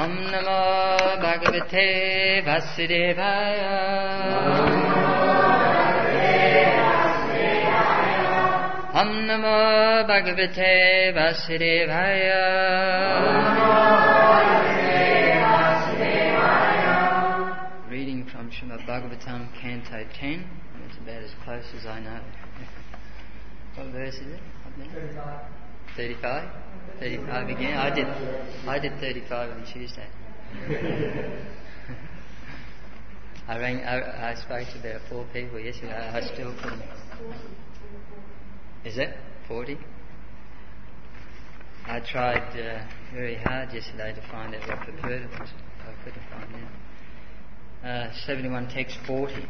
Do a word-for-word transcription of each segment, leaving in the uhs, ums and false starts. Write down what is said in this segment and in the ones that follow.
Om Namo Bhagavate Vasudevaya. Om Namo Bhagavate Vasudevaya. Reading from Srimad Bhagavatam, Canto ten. It's about as close as I know. What verse is it? thirty-five. thirty-five? thirty-five again? I did I did thirty-five on Tuesday. I rang I, I spoke to about four people yesterday. I still couldn't. Is it? forty? I tried uh, very hard yesterday to find out what the purpose was. I couldn't find it. Uh, seventy-one text forty.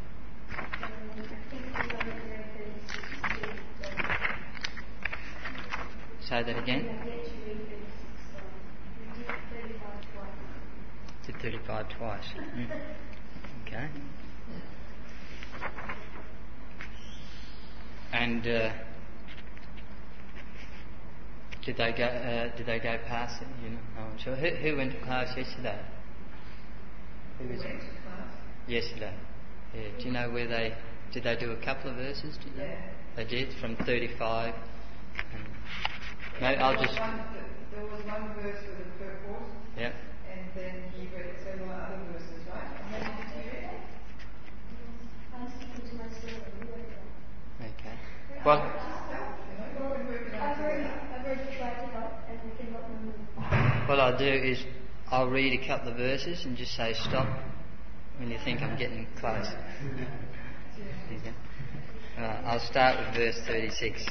Say that again. Did thirty-five twice. Mm. Okay. And uh, did they go? Uh, did they go past it? You know, no, I'm sure. Who, who went to class yesterday? Who was it? Yesterday. Yeah. Do you know where they did? They do a couple of verses. Did they? Yeah. They did from thirty-five. And maybe I'll just. One, there was one verse for the purport. Yeah. And then he read several other verses, right? How many did he read? Okay. Well, what I'll do is I'll read a couple of verses and just say stop when you think I'm getting close. Okay. Uh, I'll start with verse thirty-six.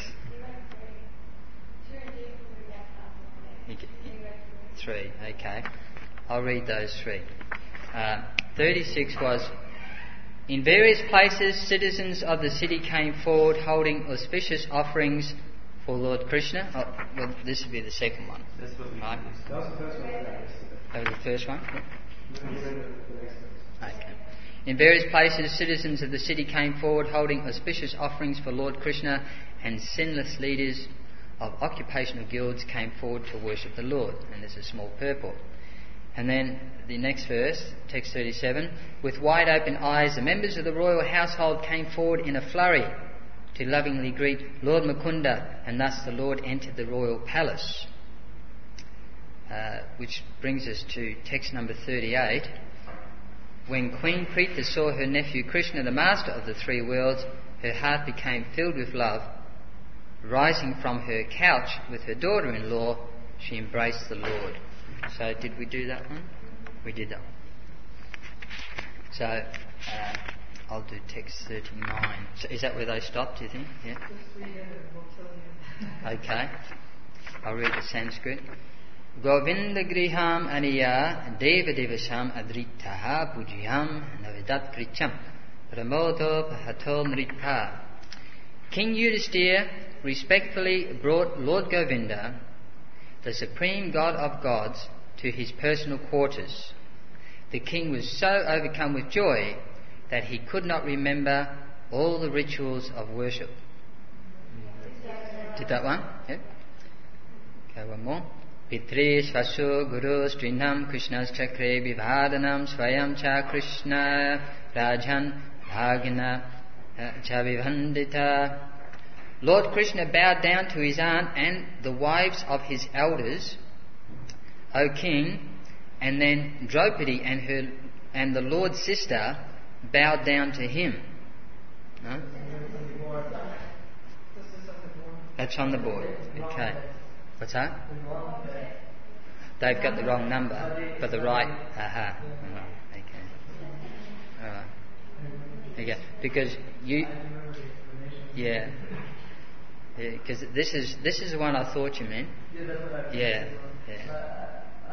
Three, okay. I'll read those three. Uh, thirty-six was, in various places citizens of the city came forward holding auspicious offerings for Lord Krishna. Oh, well, this would be the second one. That's what we right? That was the first one. That was the first one? Yeah. Okay. In various places citizens of the city came forward holding auspicious offerings for Lord Krishna, and sinless leaders of occupational guilds came forward to worship the Lord. And there's a small purport. And then the next verse, text thirty-seven, with wide open eyes the members of the royal household came forward in a flurry to lovingly greet Lord Mukunda, and thus the Lord entered the royal palace. Uh, which brings us to text number thirty-eight. When Queen Prita saw her nephew Krishna, the master of the three worlds, her heart became filled with love. Rising from her couch with her daughter-in-law, she embraced the Lord. So did we do that one? We did that one. So uh, I'll do text thirty-nine. So is that where they stopped, do you think? Yeah. Okay. I'll read the Sanskrit. Govinda griham aniya deva devasham adritaha pujyam navedat kricham pramodo pahato nritha. King Yudhisthira respectfully brought Lord Govinda, the supreme god of gods, to his personal quarters. The king was so overcome with joy that he could not remember all the rituals of worship. Did that one? Yeah. Okay, one more. Pitri svasu guru strinam krishnas chakre vivhadanam swayam cha krishna rajan bhagina cha vivhandita. Lord Krishna bowed down to his aunt and the wives of his elders, O king, and then Draupadi and her and the Lord's sister bowed down to him. No? That's on the board. Okay. What's that? They've got the wrong number, but the right. Aha. Uh-huh. Okay. All right. Okay. Because you. Yeah. Because yeah, this is this is the one I thought you meant. Yeah. Yeah.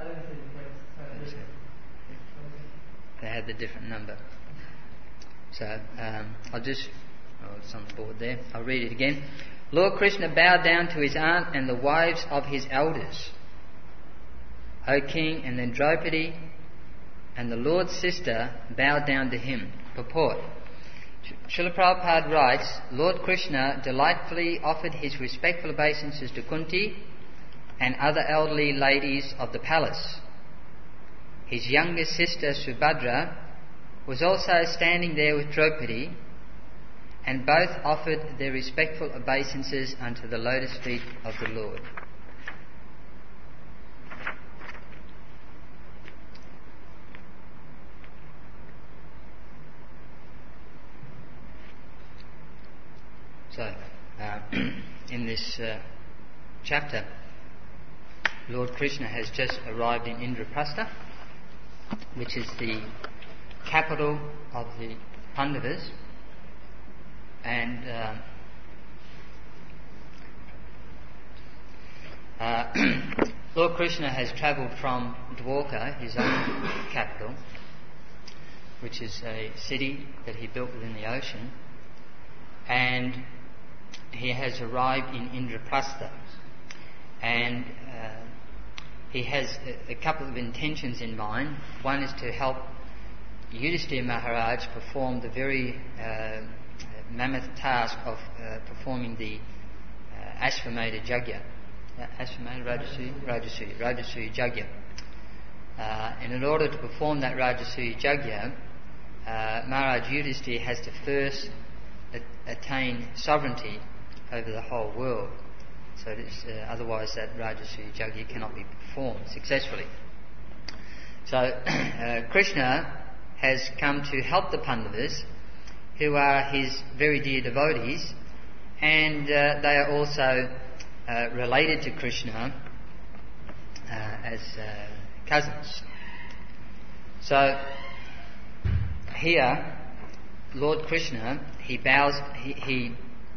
They had the different number. So um, I'll just. Oh, it's on the board there. I'll read it again. Lord Krishna bowed down to his aunt and the wives of his elders, O king, and then Draupadi and the Lord's sister bowed down to him. Purport. Srila Prabhupada writes, Lord Krishna delightfully offered his respectful obeisances to Kunti and other elderly ladies of the palace. his younger sister Subhadra was also standing there with Draupadi, and both offered their respectful obeisances unto the lotus feet of the Lord. So, uh, in this uh, chapter, Lord Krishna has just arrived in Indraprastha, which is the capital of the Pandavas, and uh, uh, Lord Krishna has travelled from Dwarka, his own capital, which is a city that he built within the ocean, and he has arrived in Indraprastha, and uh, he has a, a couple of intentions in mind. One is to help Yudhishthira Maharaj perform the very uh, mammoth task of uh, performing the uh, Ashvamedha Yajna. Uh, Ashvamedha Rajasuya? Rajasuya, Rajasuya Yajna. Uh, and in order to perform that Rajasuya Yajna, uh, Maharaj Yudhishthira has to first a- attain sovereignty over the whole world. So it is, uh, otherwise that Rajasuya Yajna cannot be performed successfully. So uh, Krishna has come to help the Pandavas, who are his very dear devotees, and uh, they are also uh, related to Krishna uh, as uh, cousins. So here, Lord Krishna, he bows, he, he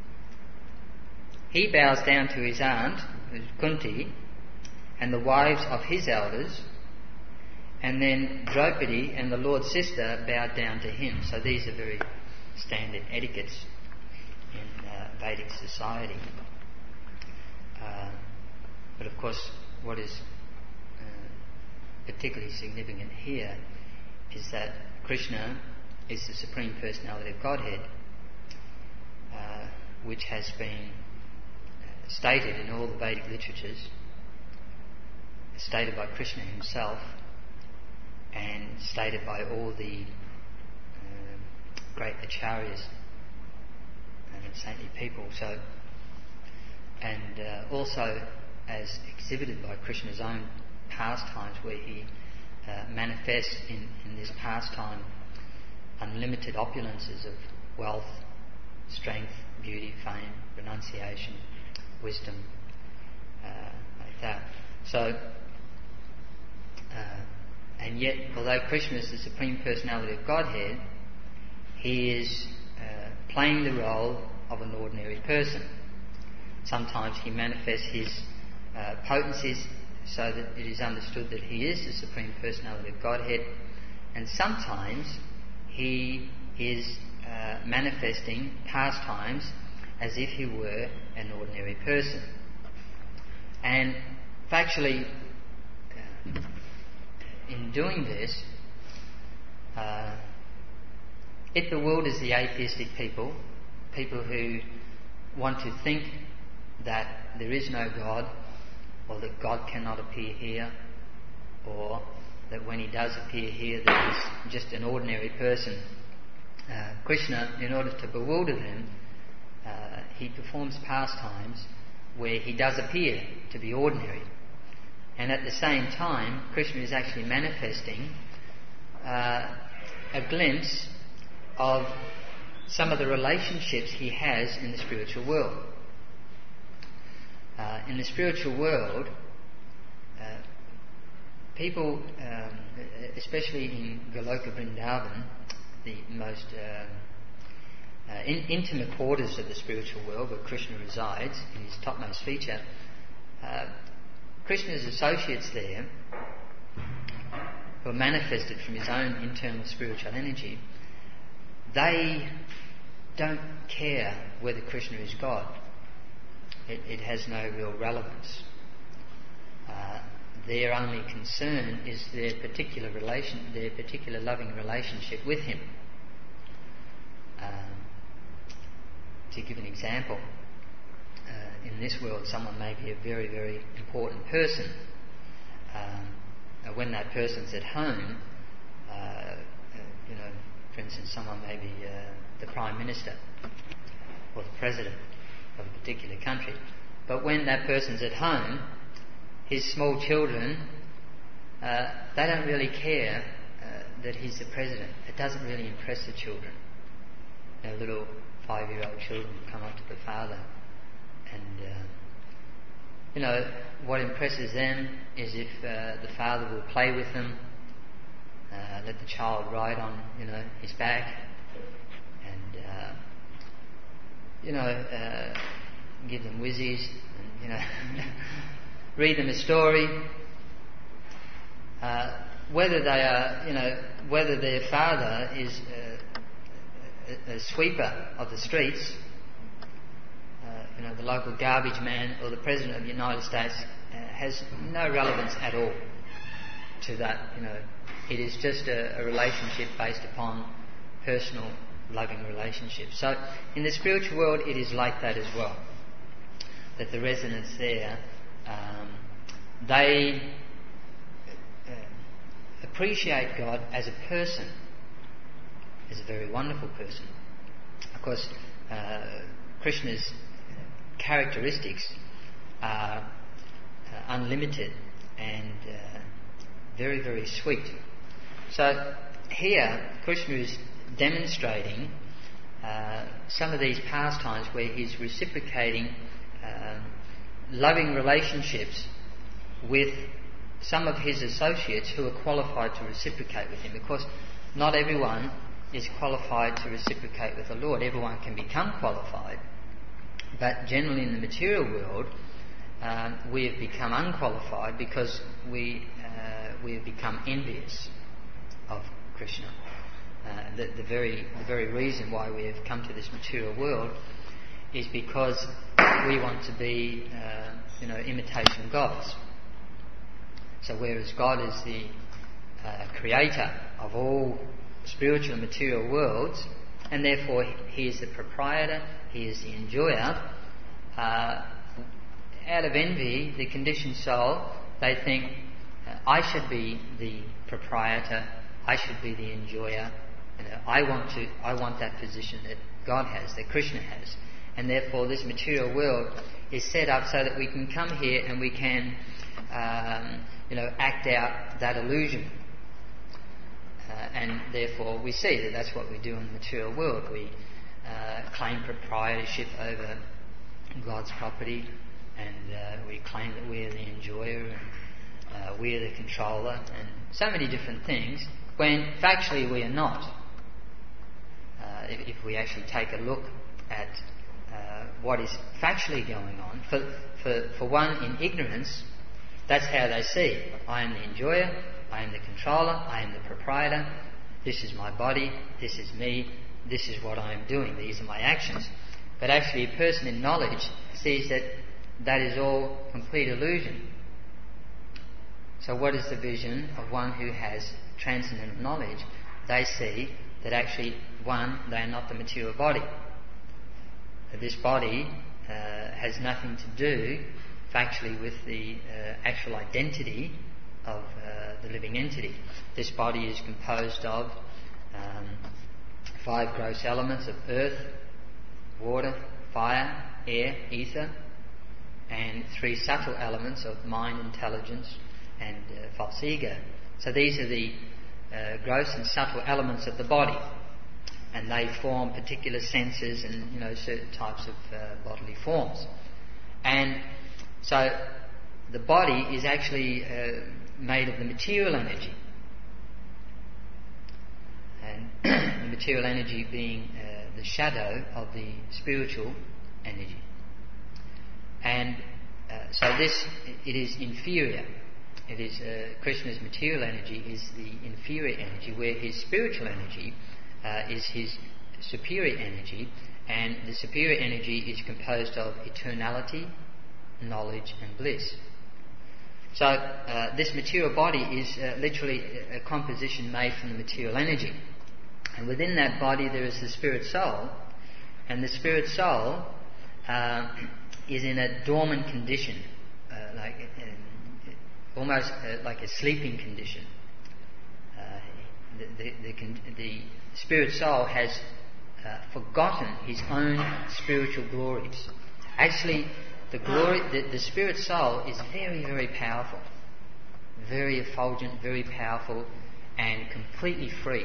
he bows down to his aunt, Kunti, and the wives of his elders, and then Draupadi and the Lord's sister bowed down to him. So these are very standard etiquettes in uh, Vedic society. Uh, but of course, what is uh, particularly significant here is that Krishna is the Supreme Personality of Godhead, uh, which has been stated in all the Vedic literatures, stated by Krishna himself, and stated by all the uh, great acharyas and saintly people. So, and uh, also as exhibited by Krishna's own pastimes, where he uh, manifests in, in this pastime unlimited opulences of wealth, strength, beauty, fame, renunciation, wisdom, uh, like that. So, uh, and yet, although Krishna is the Supreme Personality of Godhead, he is uh, playing the role of an ordinary person. Sometimes he manifests his uh, potencies so that it is understood that he is the Supreme Personality of Godhead, and sometimes he is uh, manifesting pastimes as if he were an ordinary person. And factually, uh, in doing this, uh, it bewilders the atheistic people, people who want to think that there is no God, or that God cannot appear here, or that when he does appear here that he's just an ordinary person. Uh, Krishna, in order to bewilder them, uh, he performs pastimes where he does appear to be ordinary. And at the same time, Krishna is actually manifesting uh, a glimpse of some of the relationships he has in the spiritual world. Uh, in the spiritual world, uh, people, um, especially in Goloka Vrindavan, the most uh, uh, in, intimate quarters of the spiritual world where Krishna resides, in his topmost feature, uh, Krishna's associates there, who are manifested from his own internal spiritual energy, they don't care whether Krishna is God. It, it has no real relevance. Uh, their only concern is their particular relation, their particular loving relationship with him. Um, to give an example, uh, in this world, someone may be a very, very important person. Um, when they that person's at home, uh, uh, you know, for instance, someone may be uh, the Prime Minister or the President of a particular country, but when that person's at home, his small children, uh, they don't really care uh, that he's the President. It doesn't really impress the children. Their little five-year-old children come up to the father and, uh, you know, what impresses them is if uh, the father will play with them, uh, let the child ride on, you know, his back, and, uh, you know, uh, give them whizzies, and, you know, read them a story. Uh, whether they are, you know, whether their father is uh, a, a sweeper of the streets, uh, you know, the local garbage man, or the President of the United States, uh, has no relevance at all to that. You know, it is just a, a relationship based upon personal, loving relationships. So, in the spiritual world, it is like that as well. That the residents there, um, they uh, appreciate God as a person, as a very wonderful person. Of course, uh, Krishna's characteristics are uh, unlimited and uh, very, very sweet. So here, Krishna is demonstrating uh, some of these pastimes where he's reciprocating uh, loving relationships with some of his associates who are qualified to reciprocate with him. Of course, not everyone is qualified to reciprocate with the Lord. Everyone can become qualified, but generally in the material world, um, we have become unqualified because we uh, we have become envious of Krishna. Uh, the, the very the very reason why we have come to this material world is because we want to be, uh, you know, imitation gods. So whereas God is the uh, creator of all spiritual and material worlds, and therefore he is the proprietor, he is the enjoyer, uh, out of envy, the conditioned soul, they think, uh, I should be the proprietor, I should be the enjoyer, you know, I want to, I want that position that God has, that Krishna has. And therefore this material world is set up so that we can come here and we can, um, you know, act out that illusion. Uh, and therefore we see that that's what we do in the material world. We uh, claim proprietorship over God's property, and uh, we claim that we're the enjoyer and uh, we're the controller, and so many different things, when factually we are not. Uh, if, if we actually take a look at uh, what is factually going on, for, for, for one in ignorance, that's how they see. I am the enjoyer, I am the controller, I am the proprietor, this is my body, this is me, this is what I am doing, these are my actions. But actually a person in knowledge sees that that is all complete illusion. So what is the vision of one who has transcendental knowledge? They see that actually, one, they are not the material body. That this body uh, has nothing to do factually with the uh, actual identity of uh, the living entity. This body is composed of um, five gross elements of earth, water, fire, air, ether, and three subtle elements of mind, intelligence, and uh, false ego. So these are the uh, gross and subtle elements of the body, and they form particular senses and, you know, certain types of uh, bodily forms. And so the body is actually uh, made of the material energy, and the material energy being uh, the shadow of the spiritual energy. And uh, so this, it is inferior. It is uh, Krishna's material energy is the inferior energy, where his spiritual energy uh, is his superior energy, and the superior energy is composed of eternality, knowledge, and bliss. So uh, this material body is uh, literally a composition made from the material energy, and within that body there is the spirit soul, and the spirit soul uh, is in a dormant condition, uh, like uh, almost uh, like a sleeping condition. Uh, the, the, the, the spirit soul has uh, forgotten his own spiritual glories. Actually, the glory, the, the spirit soul is very, very powerful, very effulgent, very powerful, and completely free.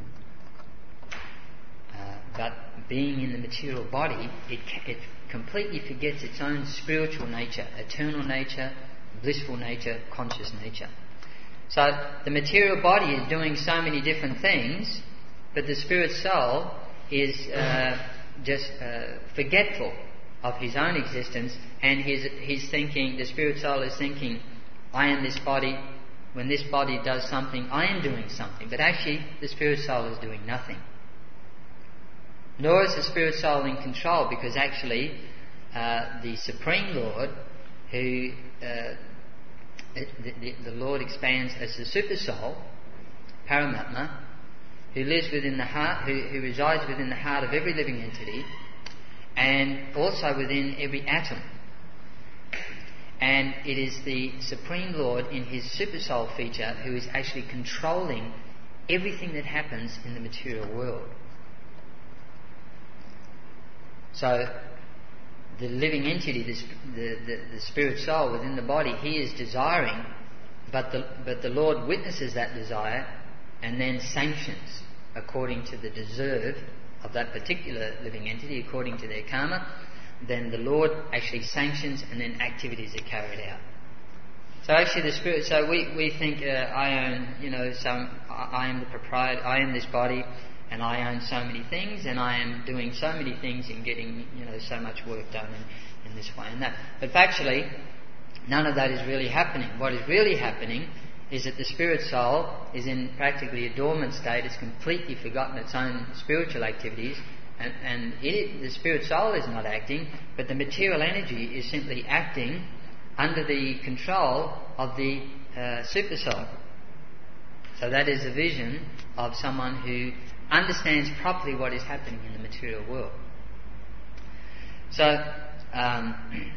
Uh, but being in the material body, it, it completely forgets its own spiritual nature, eternal nature, blissful nature, conscious nature. So the material body is doing so many different things, but the spirit soul is uh, just uh, forgetful of his own existence, and he's, he's thinking, the spirit soul is thinking, I am this body. When this body does something, I am doing something. But actually, the spirit soul is doing nothing. Nor is the spirit soul in control, because actually uh, the Supreme Lord, who uh, the, the, the Lord expands as the super soul, Paramatma, who lives within the heart, who, who resides within the heart of every living entity, and also within every atom. And it is the Supreme Lord in his super soul feature who is actually controlling everything that happens in the material world. So the living entity, the, the, the, the spirit soul within the body, he is desiring, but the, but the Lord witnesses that desire and then sanctions according to the deserve of that particular living entity, according to their karma. Then the Lord actually sanctions, and then activities are carried out. So actually the spirit, so we, we think uh, I own, you know, some, I am the proprietor, I am this body, and I own so many things, and I am doing so many things and getting, you know, so much work done in, in this way and that. But factually, none of that is really happening. What is really happening is that the spirit soul is in practically a dormant state. It's completely forgotten its own spiritual activities, and, and it, the spirit soul is not acting, but the material energy is simply acting under the control of the uh, super soul. So that is a vision of someone who understands properly what is happening in the material world. So, um,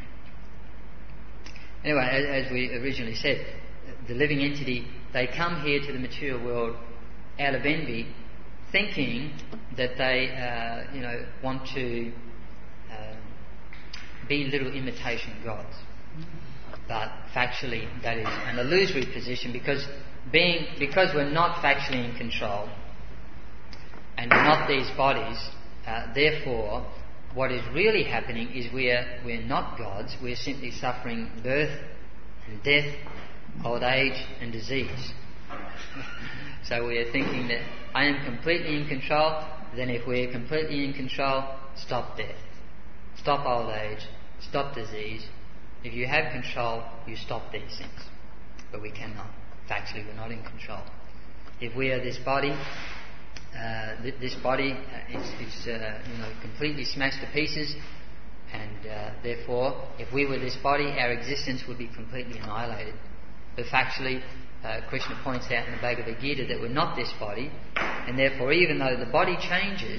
anyway, as, as we originally said, the living entity, they come here to the material world out of envy, thinking that they, uh, you know, want to uh, be little imitation gods. But factually, that is an illusory position, because being because we're not factually in control, and we're not these bodies. Uh, therefore, what is really happening is we're we're not gods. We're simply suffering birth and death, old age and disease. So we are thinking that I am completely in control. Then if we're completely in control, stop death, stop old age, stop disease. If you have control, you stop these things. But we cannot. Factually, we're not in control. If we are this body, uh, th- this body uh, is, is uh, you know, completely smashed to pieces, and uh, therefore, if we were this body, our existence would be completely annihilated. But factually, uh, Krishna points out in the Bhagavad Gita that we're not this body, and therefore, even though the body changes,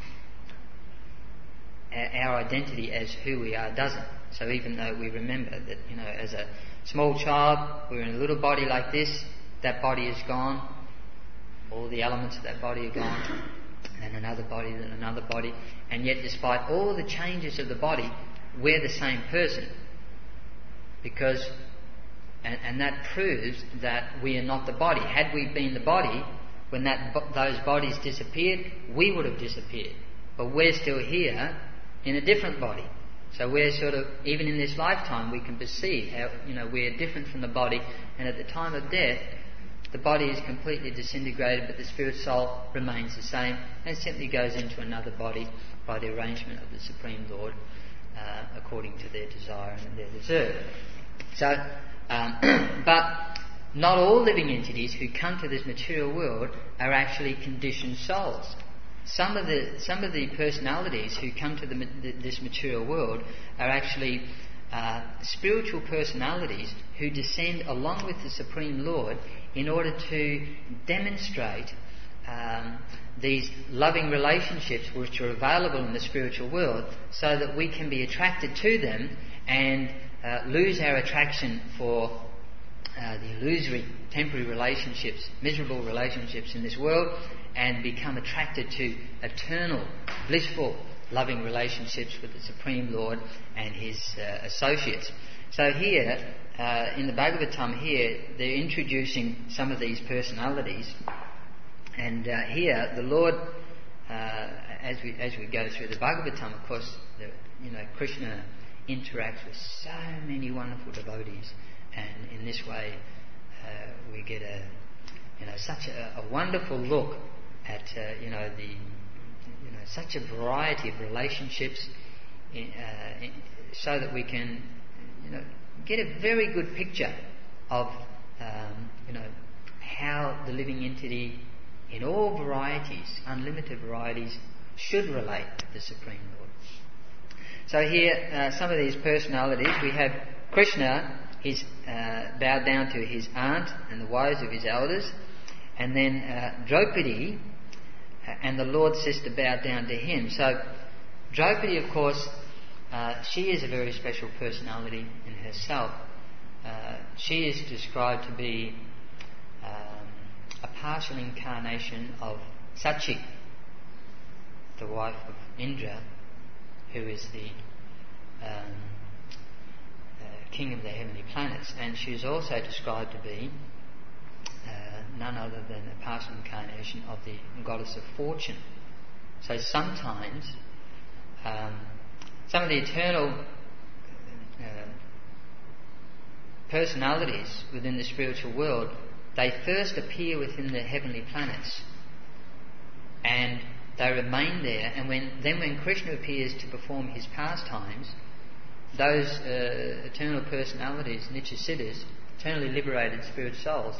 our identity as who we are doesn't. So even though we remember that, you know, as a small child, we're in a little body like this, that body is gone, all the elements of that body are gone, and another body, then another body, and yet despite all the changes of the body, we're the same person. Because, and, and that proves that we are not the body. Had we been the body, when that those bodies disappeared, we would have disappeared. But we're still here in a different body. So we're sort of, even in this lifetime, we can perceive how, you know, we're different from the body, and at the time of death, the body is completely disintegrated, but the spirit soul remains the same, and simply goes into another body by the arrangement of the Supreme Lord, uh, according to their desire and their desert. So, um, but not all living entities who come to this material world are actually conditioned souls. Some of the some of the personalities who come to the, this material world are actually uh, spiritual personalities who descend along with the Supreme Lord in order to demonstrate um, these loving relationships which are available in the spiritual world, so that we can be attracted to them and uh, lose our attraction for uh, the illusory, temporary relationships, miserable relationships in this world, and become attracted to eternal, blissful, loving relationships with the Supreme Lord and His uh, associates. So here, uh, in the Bhagavatam here, they're introducing some of these personalities, and uh, here the Lord, uh, as we as we go through the Bhagavatam, of course, the, you know, Krishna interacts with so many wonderful devotees, and in this way, uh, we get a you know such a, a wonderful look at uh, you know the you know such a variety of relationships, in, uh, in, so that we can you know get a very good picture of um, you know how the living entity in all varieties, unlimited varieties, should relate to the Supreme Lord. So here, uh, some of these personalities, we have Krishna, he's uh, bowed down to his aunt and the wives of his elders, and then uh, Draupadi and the Lord's sister bowed down to him. So Draupadi, of course, uh, she is a very special personality in herself. Uh, she is described to be um, a partial incarnation of Sachi, the wife of Indra, who is the um, uh, king of the heavenly planets, and she is also described to be uh, none other than a partial incarnation of the goddess of fortune. So sometimes um, some of the eternal uh, personalities within the spiritual world, they first appear within the heavenly planets, and they remain there, and when then when Krishna appears to perform his pastimes, those uh, eternal personalities, Nityasiddhas, eternally liberated spirit souls,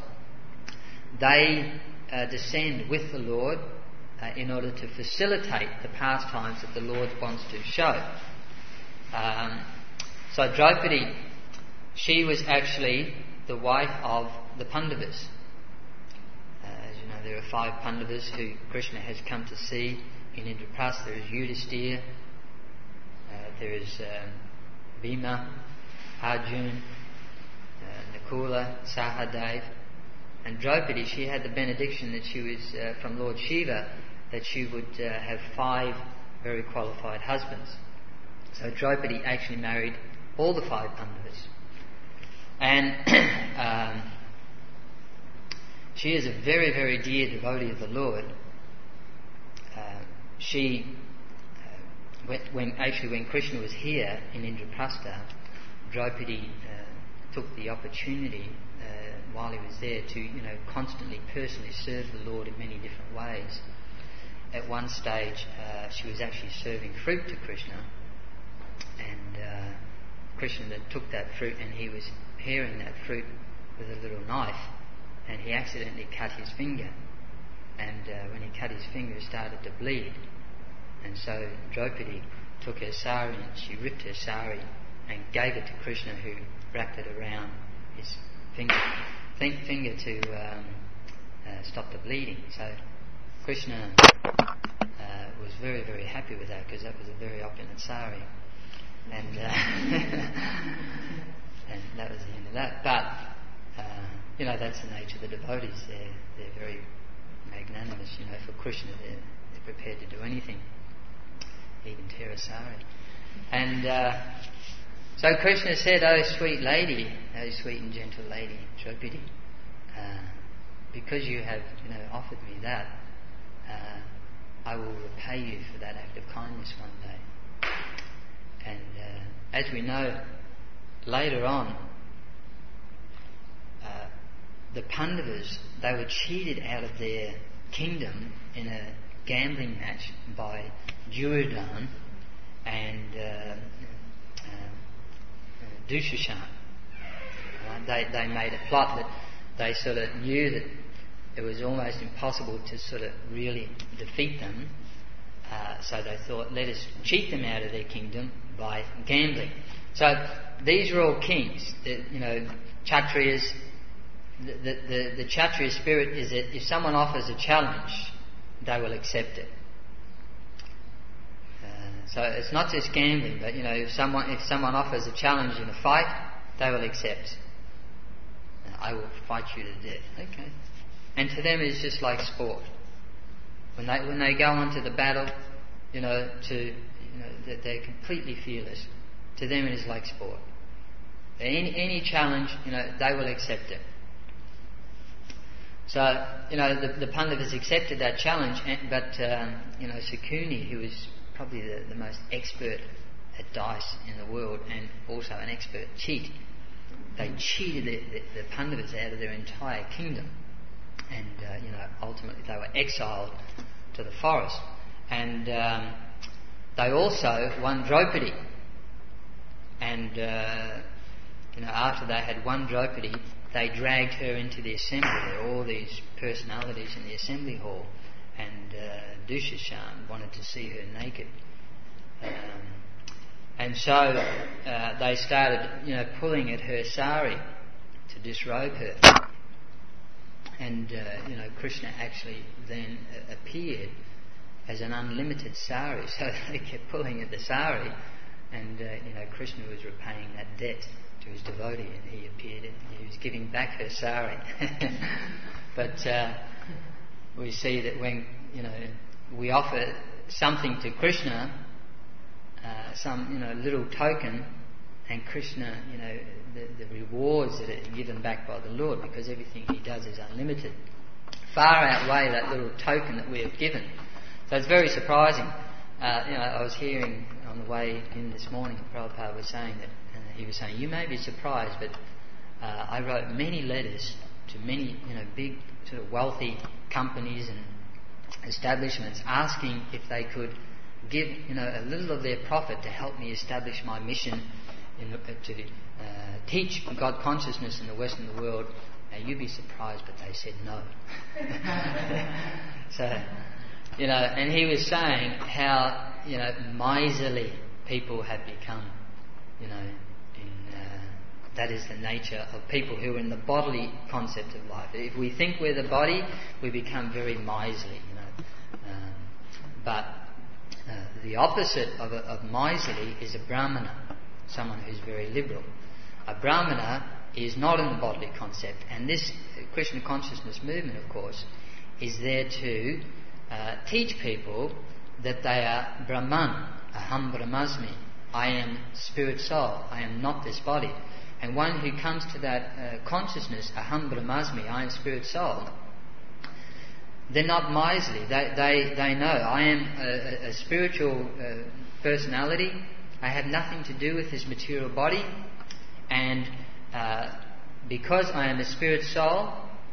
they uh, descend with the Lord uh, in order to facilitate the pastimes that the Lord wants to show. Um, so Draupadi, she was actually the wife of the Pandavas. There are five Pandavas who Krishna has come to see in Indraprastha. There is Yudhisthira, uh, there is um, Bhima, Arjun, uh, Nakula, Sahadev, and Draupadi. She had the benediction that she was uh, from Lord Shiva, that she would uh, have five very qualified husbands. So Draupadi actually married all the five Pandavas, and um, she is a very, very dear devotee of the Lord. Uh, she, uh, when, when actually when Krishna was here in Indraprastha, Draupadi uh, took the opportunity uh, while he was there to, you know, constantly personally serve the Lord in many different ways. At one stage, uh, she was actually serving fruit to Krishna, and uh, Krishna then took that fruit and he was paring that fruit with a little knife. And he accidentally cut his finger, and uh, when he cut his finger, it started to bleed. And so Draupadi took her sari and she ripped her sari and gave it to Krishna, who wrapped it around his finger, think, finger to um, uh, stop the bleeding. So Krishna uh, was very, very happy with that, because that was a very opulent sari, and uh, and that was the end of that. But uh, You know, that's the nature of the devotees. They're, they're very magnanimous. You know, for Krishna, they're, they're prepared to do anything, even tear a sari. And uh, so Krishna said, "Oh, sweet lady, oh, sweet and gentle lady, Draupadi, uh, because you have, you know, offered me that, uh, I will repay you for that act of kindness one day." And uh, as we know, later on, uh, the Pandavas, they were cheated out of their kingdom in a gambling match by Duryodhana and uh, uh, Dushashan. Uh, they, they made a plot that they sort of knew that it was almost impossible to sort of really defeat them. Uh, so they thought, let us cheat them out of their kingdom by gambling. So these are all kings. The, you know, Kshatriyas. The, the, the, the Kshatriya spirit is that if someone offers a challenge, they will accept it. Uh, so it's not just gambling, but you know, if someone if someone offers a challenge in a fight, they will accept. Uh, I will fight you to death. Okay. And to them it's just like sport. When they when they go onto the battle, you know, to you know, they're completely fearless. To them it is like sport. Any any challenge, you know, they will accept it. So, you know, the, the Pandavas accepted that challenge, but um, you know, Sakuni, who was probably the, the most expert at dice in the world and also an expert cheat, they cheated the, the, the Pandavas out of their entire kingdom, and uh, you know, ultimately they were exiled to the forest. And um, they also won Draupadi, and uh, you know, after they had won Draupadi, they dragged her into the assembly. There were all these personalities in the assembly hall, and uh, Dushasan wanted to see her naked. Um, and so uh, they started, you know, pulling at her sari to disrobe her. And, uh, you know, Krishna actually then uh, appeared as an unlimited sari. So they kept pulling at the sari, and, uh, you know, Krishna was repaying that debt to his devotee, and he appeared and he was giving back her sari. But uh, we see that when, you know, we offer something to Krishna, uh, some, you know, little token, and Krishna, you know, the, the rewards that are given back by the Lord, because everything he does is unlimited, far outweigh that little token that we have given. So it's very surprising. Uh, you know, I was hearing on the way in this morning, Prabhupada was saying that, uh, he was saying, you may be surprised, but uh, I wrote many letters to many, you know, big sort of wealthy companies and establishments asking if they could give, you know, a little of their profit to help me establish my mission in, uh, to uh, teach God consciousness in the Western world. Now you'd be surprised, but they said no. So, you know, and he was saying how, you know, miserly people have become, you know, in, uh, that is the nature of people who are in the bodily concept of life. If we think we're the body, we become very miserly, you know. Um, but uh, the opposite of, a, of miserly is a brahmana, someone who's very liberal. A brahmana is not in the bodily concept, and this Krishna consciousness movement, of course, is there to uh, teach people that they are Brahman, aham brahmasmi, I am spirit soul, I am not this body. And one who comes to that uh, consciousness, aham brahmasmi, I am spirit soul, they're not miserly. They they, they know I am a, a spiritual uh, personality. I have nothing to do with this material body, and uh, because I am a spirit soul,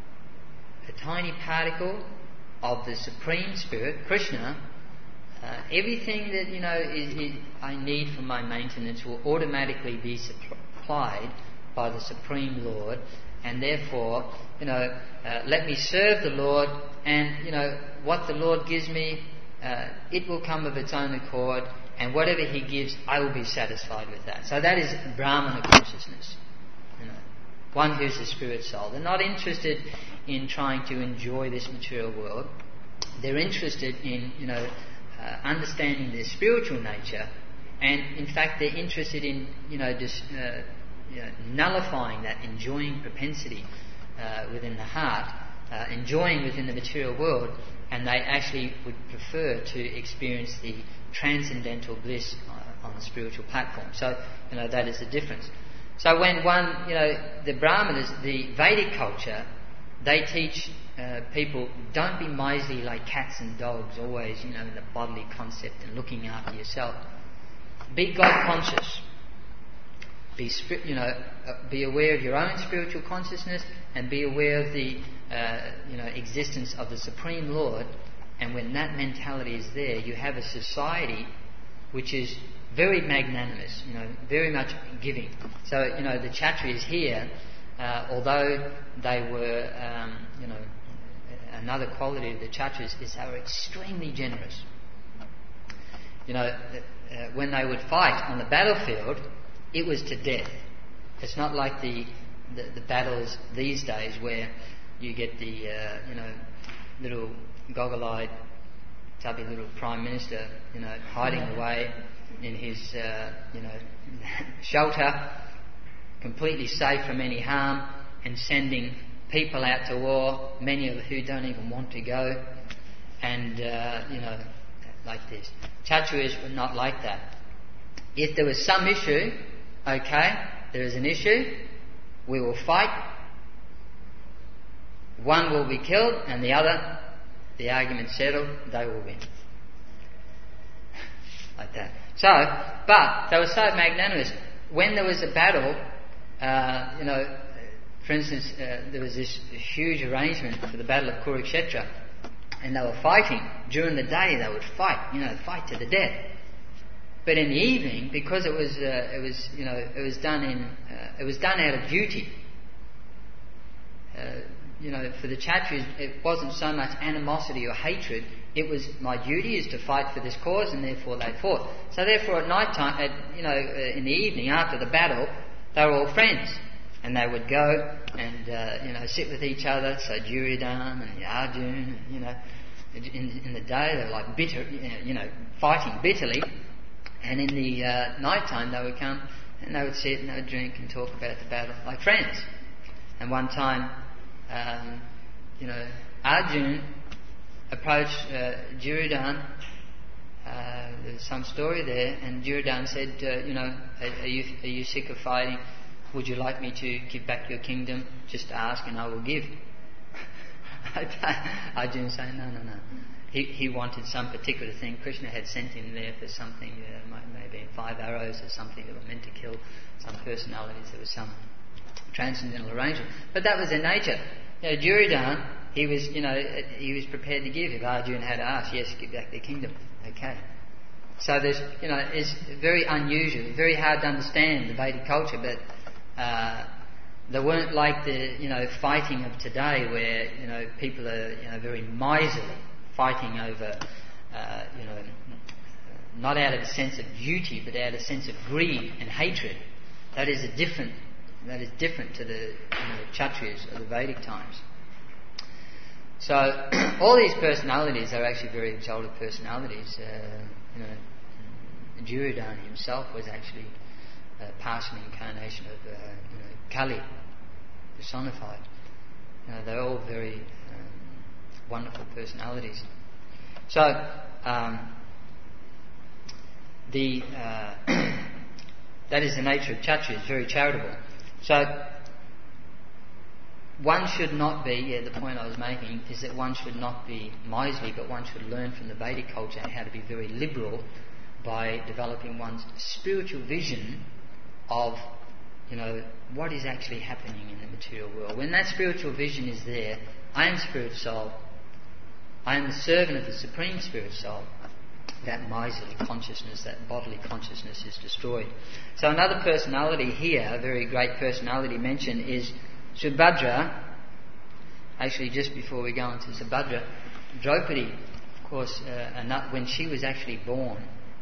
a tiny particle of the Supreme Spirit, Krishna, uh, everything that, you know, is, is I need for my maintenance will automatically be supplied by the Supreme Lord, and therefore, you know, uh, let me serve the Lord, and, you know, what the Lord gives me, uh, it will come of its own accord, and whatever He gives, I will be satisfied with that. So that is Brahmana consciousness, you know, one who's a spirit soul. They're not interested in trying to enjoy this material world. They're interested in, you know, uh, understanding their spiritual nature, and in fact they're interested in, you know, just uh, you know, nullifying that enjoying propensity uh, within the heart, uh, enjoying within the material world, and they actually would prefer to experience the transcendental bliss uh, on the spiritual platform. So, you know, that is the difference. So when one, you know, the Brahmanas, the Vedic culture, they teach uh, people, don't be miserly like cats and dogs, always, you know, in the bodily concept and looking after yourself. Be God conscious. Be, you know, uh, be aware of your own spiritual consciousness, and be aware of the, uh, you know, existence of the Supreme Lord. And when that mentality is there, you have a society which is very magnanimous, you know, very much giving. So, you know, the Kshatriyas here, uh, although they were, um, you know, another quality of the Kshatriyas is they were extremely generous. You know, uh, when they would fight on the battlefield, it was to death. It's not like the the, the battles these days where you get the, uh, you know, little goggle-eyed, tubby little Prime Minister, you know, hiding away in his, uh, you know, shelter, completely safe from any harm, and sending people out to war, many of who don't even want to go, and uh, you know, like this. Kshatriyas were not like that. If there was some issue, okay, there is an issue, we will fight. One will be killed, and the other, the argument settled, they will win. Like that. So, but they were so magnanimous. When there was a battle, uh, you know, for instance, uh, there was this huge arrangement for the Battle of Kurukshetra, and they were fighting. During the day, they would fight, you know, fight to the death. But in the evening, because it was, uh, it was, you know, it was done in, uh, it was done out of duty. Uh, you know, for the Kshatriyas, it wasn't so much animosity or hatred. It was, my duty is to fight for this cause, and therefore they fought. So therefore, at night time, at, you know, uh, in the evening after the battle, they were all friends, and they would go and uh, you know, sit with each other. So Duryodhana and Arjuna, you know, in, in the day they were like bitter, you know, fighting bitterly, and in the uh, night time they would come and they would sit and they would drink and talk about the battle like friends. And one time, um, you know, Arjuna approached uh, Duryodhana. Uh, there's some story there, and Duryodhana said, uh, you know, are, are you are you sick of fighting? Would you like me to give back your kingdom? Just ask and I will give. Arjuna said, no, no, no. He he wanted some particular thing. Krishna had sent him there for something, uh, maybe five arrows or something that were meant to kill some personalities. There was some transcendental arrangement. But that was their nature. You know, Duryodhana, he was, you know, he was prepared to give if Arjuna had asked, yes, give back their kingdom. Okay. So there's, you know, it's very unusual, very hard to understand the Vedic culture, but uh, they weren't like the, you know, fighting of today where, you know, people are, you know, very miserly, fighting over, uh, you know, not out of a sense of duty, but out of a sense of greed and hatred. That is a different, that is different to the, you know, Kshatriyas of the Vedic times. So all these personalities are actually very exalted personalities. Uh, you know, Duryodhana himself was actually a partial incarnation of uh, you know, Kali, personified. You know, they're all very um, wonderful personalities. So um, the uh, that is the nature of Kshatriyas, very charitable. So one should not be, yeah, the point I was making is that one should not be miserly, but one should learn from the Vedic culture how to be very liberal by developing one's spiritual vision of, you know, what is actually happening in the material world. When that spiritual vision is there, I am spirit soul, I am the servant of the Supreme Spirit Soul, that miserly consciousness, that bodily consciousness is destroyed. So another personality here, a very great personality mentioned, is Subhadra. Actually, just before we go into Subhadra, Draupadi, of course, uh, when she was actually born,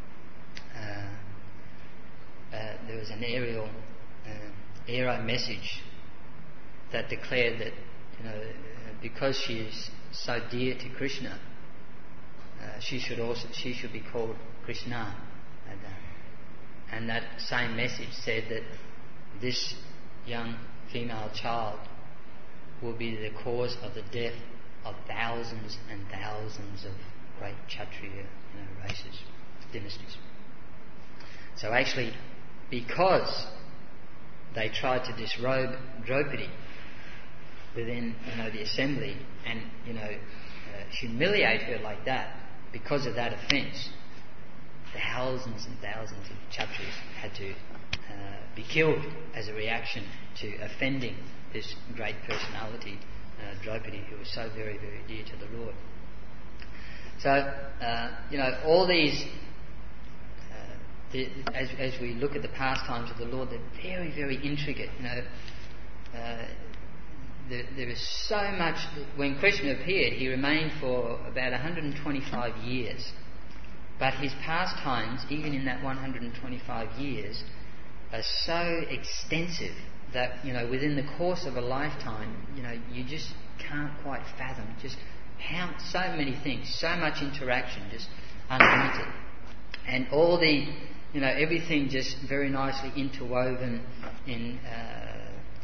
uh, uh, there was an aerial, uh, aero message that declared that, you know, because she is so dear to Krishna, uh, she should also she should be called Krishna. And, uh, and that same message said that this young female child will be the cause of the death of thousands and thousands of great Kshatriya, you know, races, dynasties. So actually, because they tried to disrobe Draupadi within, you know, the assembly and, you know, uh, humiliate her like that, because of that offence, thousands and thousands of Kshatriyas had to uh, be killed as a reaction to offending this great personality, uh, Draupadi, who was so very, very dear to the Lord. So, uh, you know, all these, uh, the, as, as we look at the pastimes of the Lord, they're very, very intricate. You know, uh, there, there is so much. When Krishna appeared, he remained for about one hundred twenty-five years. But his pastimes, even in that one hundred twenty-five years, are so extensive that, you know, within the course of a lifetime, you know, you just can't quite fathom just how so many things, so much interaction, just unlimited, and all the, you know, everything just very nicely interwoven in uh,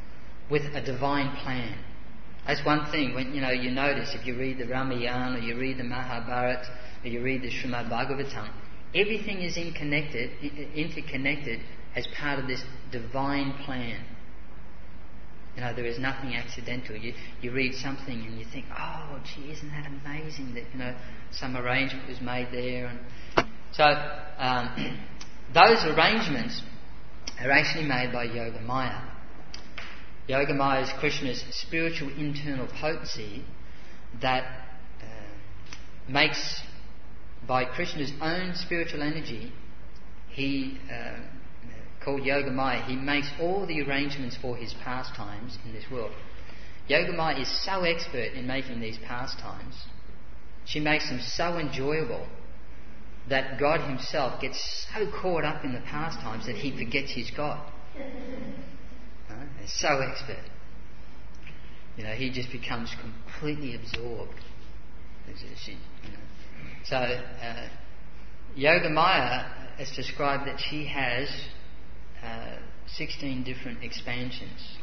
with a divine plan. That's one thing. When you know, you notice if you read the Ramayana, or you read the Mahabharata, or you read the Srimad Bhagavatam, everything is interconnected, interconnected as part of this divine plan. You know, there is nothing accidental. You you read something and you think, oh, gee, isn't that amazing that, you know, some arrangement was made there. And so um, those arrangements are actually made by Yogamaya. Yogamaya is Krishna's spiritual internal potency that uh, makes, by Krishna's own spiritual energy, he, uh, called Yogamaya, he makes all the arrangements for his pastimes in this world. Yogamaya is so expert in making these pastimes, she makes them so enjoyable that God himself gets so caught up in the pastimes that he forgets he's God. Right? He's so expert. You know, he just becomes completely absorbed. She, you know. So, uh, Yogamaya has described that she has uh, sixteen different expansions,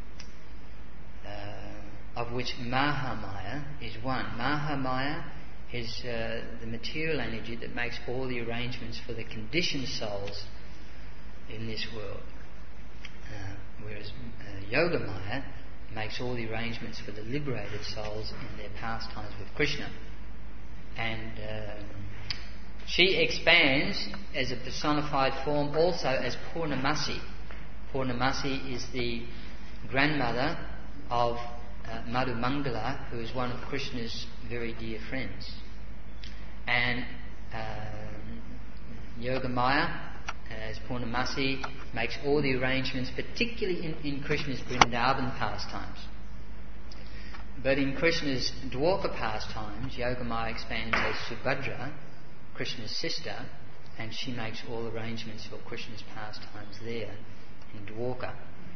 uh, of which Mahamaya is one. Mahamaya is uh, the material energy that makes all the arrangements for the conditioned souls in this world. Uh, whereas uh, Yogamaya makes all the arrangements for the liberated souls in their pastimes with Krishna. And uh, she expands as a personified form also as Purnamasi. Purnamasi is the grandmother of uh, Madhu Mangala, who is one of Krishna's very dear friends. And uh, Yogamaya, as Purnamasi, makes all the arrangements, particularly in, in Krishna's Vrindavan pastimes. But in Krishna's Dwarka pastimes, Yogamaya expands as Subhadra, Krishna's sister, and she makes all arrangements for Krishna's pastimes there in Dwarka.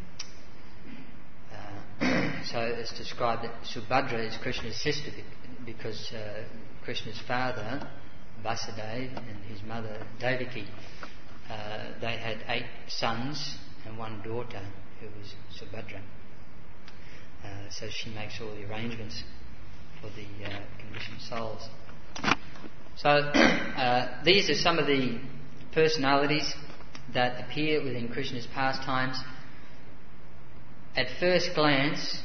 Uh, so it's described that Subhadra is Krishna's sister because uh, Krishna's father, Vasudeva, and his mother, Devaki, uh, they had eight sons and one daughter who was Subhadra. Uh, so she makes all the arrangements for the uh, conditioned souls. So uh, these are some of the personalities that appear within Krishna's pastimes. At first glance,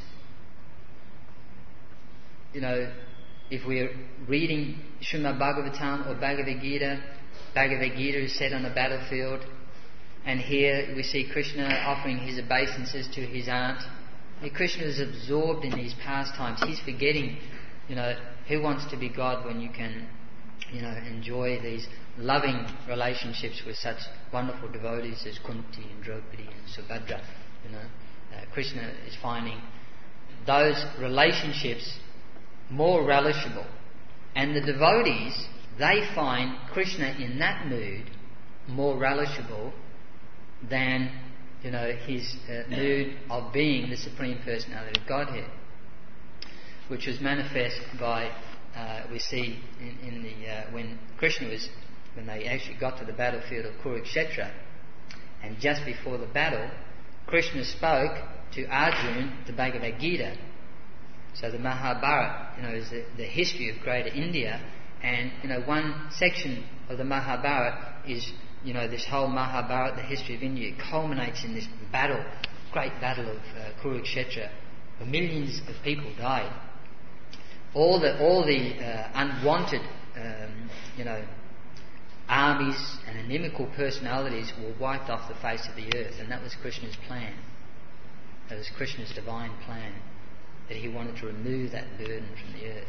you know, if we're reading Srimad Bhagavatam or Bhagavad Gita, Bhagavad Gita is set on a battlefield, and here we see Krishna offering his obeisances to his aunt. And Krishna is absorbed in these pastimes. He's forgetting, you know, who wants to be God when you can, you know, enjoy these loving relationships with such wonderful devotees as Kunti and Draupadi and Subhadra. You know, uh, Krishna is finding those relationships more relishable, and the devotees, they find Krishna in that mood more relishable than, you know, his uh, mood of being the Supreme Personality of Godhead, which was manifest by uh, we see in, in the uh, when Krishna was when they actually got to the battlefield of Kurukshetra, and just before the battle, Krishna spoke to Arjuna the Bhagavad Gita. So the Mahabharata, you know, is the, the history of Greater India, and you know, one section of the Mahabharata is, you know, this whole Mahabharata, the history of India, culminates in this battle, great battle of uh, Kurukshetra, where millions of people died. All the all the uh, unwanted, um, you know, armies and inimical personalities were wiped off the face of the earth, and that was Krishna's plan. That was Krishna's divine plan, that he wanted to remove that burden from the earth.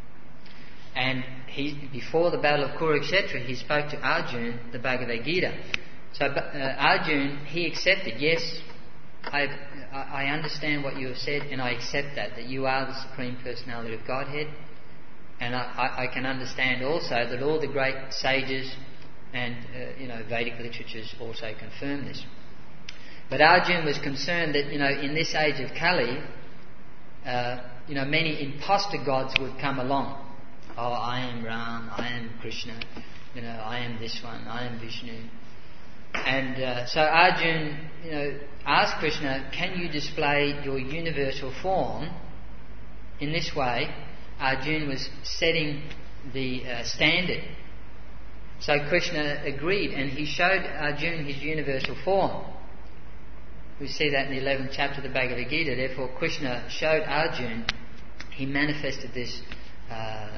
And he, before the battle of Kurukshetra, he spoke to Arjuna the Bhagavad Gita. So uh, Arjuna, he accepted, yes, I, I understand what you have said, and I accept that, that you are the Supreme Personality of Godhead. And I, I can understand also that all the great sages and uh, you know, Vedic literatures also confirm this. But Arjuna was concerned that, you know, in this age of Kali, uh, you know, many imposter gods would come along. Oh, I am Ram, I am Krishna, you know, I am this one, I am Vishnu. And uh, so Arjuna, you know, asked Krishna, can you display your universal form? In this way, Arjuna was setting the uh, standard. So Krishna agreed, and he showed Arjuna his universal form. We see that in the eleventh chapter of the Bhagavad Gita. Therefore, Krishna showed Arjuna, he manifested this uh,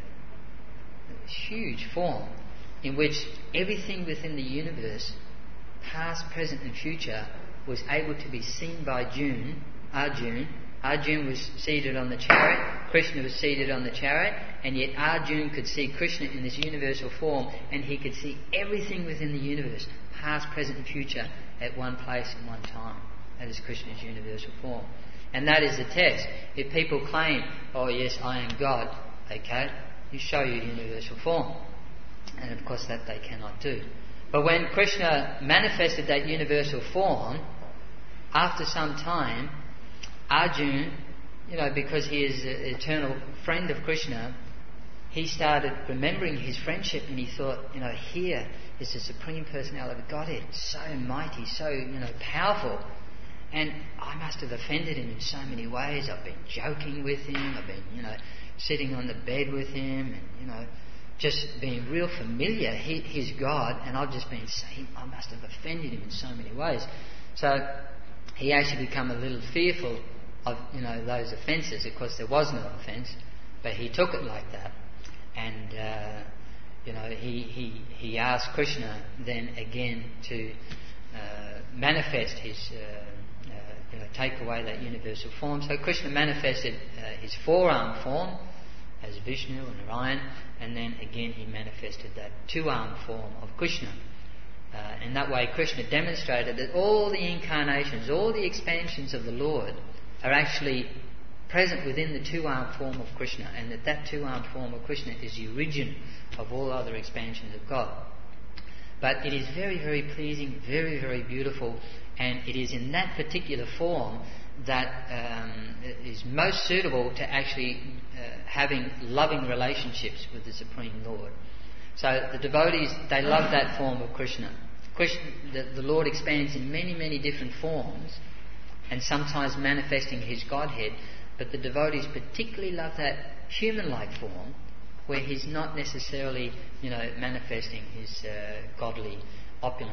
huge form in which everything within the universe, past, present and future, was able to be seen by Arjuna. Arjuna. Arjuna was seated on the chariot, Krishna was seated on the chariot, and yet Arjuna could see Krishna in this universal form, and he could see everything within the universe, past, present and future, at one place and one time. That is Krishna's universal form. And that is the test. If people claim, oh yes, I am God, okay, you show your universal form. And of course that they cannot do. But when Krishna manifested that universal form, after some time, Arjuna, you know, because he is an eternal friend of Krishna, he started remembering his friendship, and he thought, you know, here is the Supreme Personality of Godhead, so mighty, so, you know, powerful. And I must have offended him in so many ways. I've been joking with him, I've been, you know, sitting on the bed with him, and, you know, just being real familiar. He, he's God, and I've just been saying, I must have offended him in so many ways. So he actually became a little fearful of, you know, those offences. Of course, there was no offence, but he took it like that. And, uh, you know, he, he, he asked Krishna then again to uh, manifest his, uh, uh, you know, take away that universal form. So Krishna manifested uh, his four-armed form as Vishnu and Narayan, and then again he manifested that two-armed form of Krishna. Uh, and that way Krishna demonstrated that all the incarnations, all the expansions of the Lord are actually present within the two-armed form of Krishna, and that that two-armed form of Krishna is the origin of all other expansions of God. But it is very, very pleasing, very, very beautiful, and it is in that particular form that um, is most suitable to actually uh, having loving relationships with the Supreme Lord. So the devotees, they love that form of Krishna. Krishna the, the Lord expands in many, many different forms, and sometimes manifesting his Godhead, but the devotees particularly love that human-like form, where he's not necessarily, you know, manifesting his uh, godly opulence.